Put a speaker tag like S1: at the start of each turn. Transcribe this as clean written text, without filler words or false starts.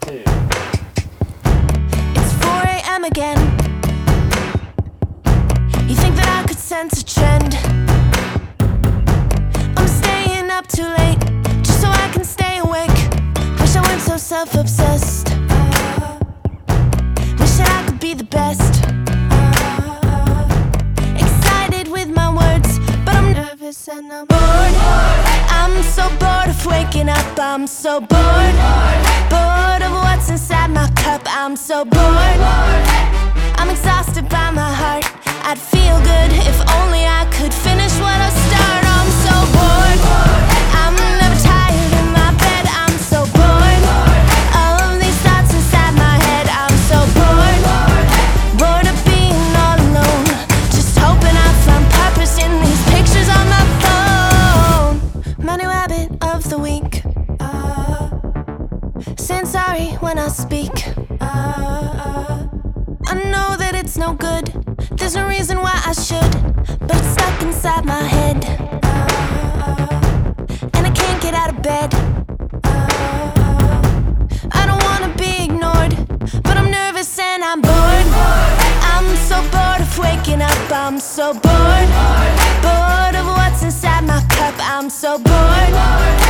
S1: 2.
S2: It's 4 a.m. again. You think that I could sense a trend? I'm staying up too late just so I can stay awake. Wish I weren't so self-obsessed. Wish that I could be the best. Excited with my words, but I'm nervous and I'm bored. I'm so bored of waking up. I'm so bored. Bored of what's inside my cup. I'm so bored. I'm exhausted by my heart. I'd feel good if only I could finish what I start. I'm so bored. I'm never tired in my bed. I'm so bored of these thoughts inside my head. I'm so bored. Bored of being all alone. Just hoping I find purpose in these pictures on my phone. My new habit of the week, saying sorry when I speak. I know that it's no good. There's no reason why I should, but it's stuck inside my head, and I can't get out of bed. I don't wanna be ignored, but I'm nervous and I'm bored. I'm so bored of waking up. I'm so bored. Bored of what's inside my cup. I'm so bored.